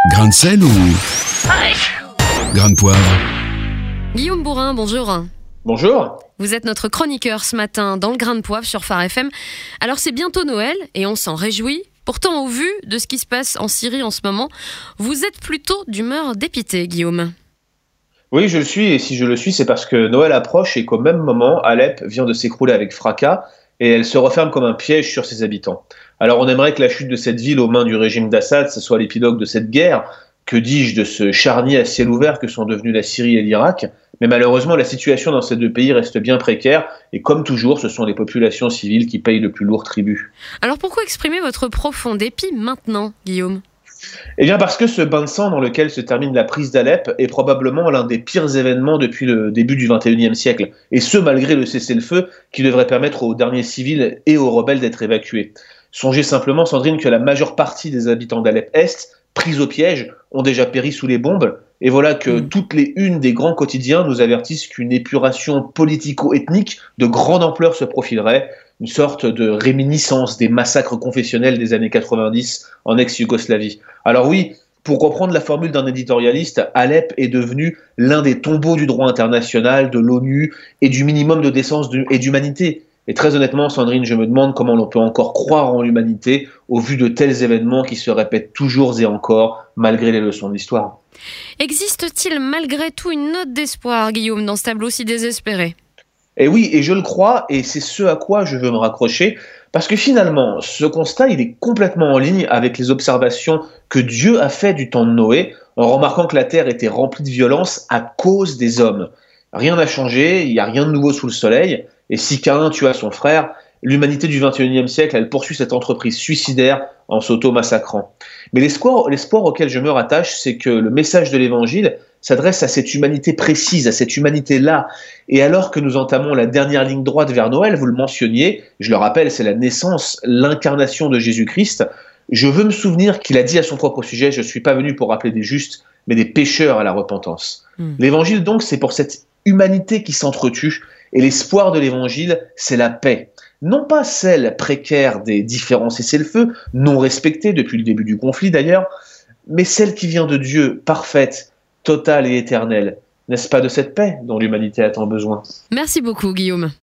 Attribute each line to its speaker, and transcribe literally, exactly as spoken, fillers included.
Speaker 1: Grain de sel ou grain de poivre?
Speaker 2: Guillaume Bourrin, bonjour.
Speaker 3: Bonjour.
Speaker 2: Vous êtes notre chroniqueur ce matin dans le Grain de Poivre sur Phare F M. Alors c'est bientôt Noël et on s'en réjouit. Pourtant, au vu de ce qui se passe en Syrie en ce moment, vous êtes plutôt d'humeur dépitée, Guillaume.
Speaker 3: Oui, je le suis, et si je le suis, c'est parce que Noël approche et qu'au même moment, Alep vient de s'écrouler avec fracas et elle se referme comme un piège sur ses habitants. Alors on aimerait que la chute de cette ville aux mains du régime d'Assad, ce soit l'épilogue de cette guerre, que dis-je de ce charnier à ciel ouvert que sont devenus la Syrie et l'Irak, mais malheureusement la situation dans ces deux pays reste bien précaire et comme toujours, ce sont les populations civiles qui payent le plus lourd tribut.
Speaker 2: Alors pourquoi exprimer votre profond dépit maintenant, Guillaume ?
Speaker 3: Eh bien parce que ce bain de sang dans lequel se termine la prise d'Alep est probablement l'un des pires événements depuis le début du vingt et unième siècle, et ce malgré le cessez-le-feu qui devrait permettre aux derniers civils et aux rebelles d'être évacués. Songez simplement, Sandrine, que la majeure partie des habitants d'Alep-Est, pris au piège, ont déjà péri sous les bombes, et voilà que mmh. toutes les unes des grands quotidiens nous avertissent qu'une épuration politico-ethnique de grande ampleur se profilerait, une sorte de réminiscence des massacres confessionnels des années quatre-vingt-dix en ex-Yougoslavie. Alors oui, pour reprendre la formule d'un éditorialiste, Alep est devenu l'un des tombeaux du droit international, de l'ONU et du minimum de décence et d'humanité. Et très honnêtement, Sandrine, je me demande comment l'on peut encore croire en l'humanité au vu de tels événements qui se répètent toujours et encore, malgré les leçons de l'histoire.
Speaker 2: Existe-t-il malgré tout une note d'espoir, Guillaume, dans ce tableau si désespéré ?
Speaker 3: Et oui, et je le crois, et c'est ce à quoi je veux me raccrocher, parce que finalement, ce constat, il est complètement en ligne avec les observations que Dieu a fait du temps de Noé, en remarquant que la terre était remplie de violence à cause des hommes. Rien n'a changé, il n'y a rien de nouveau sous le soleil, et si Caïn tua son frère, l'humanité du vingt et unième siècle, elle poursuit cette entreprise suicidaire en s'auto-massacrant. Mais l'espoir, l'espoir auquel je me rattache, c'est que le message de l'Évangile s'adresse à cette humanité précise, à cette humanité-là. Et alors que nous entamons la dernière ligne droite vers Noël, vous le mentionniez, je le rappelle, c'est la naissance, l'incarnation de Jésus-Christ, je veux me souvenir qu'il a dit à son propre sujet « Je ne suis pas venu pour appeler des justes, mais des pécheurs à la repentance. Mmh. » L'Évangile donc, c'est pour cette humanité qui s'entretue, et l'espoir de l'Évangile, c'est la paix. Non pas celle précaire des différents cessez-le-feu, non respectée depuis le début du conflit d'ailleurs, mais celle qui vient de Dieu, parfaite, totale et éternelle. N'est-ce pas de cette paix dont l'humanité a tant besoin ?
Speaker 2: Merci beaucoup, Guillaume.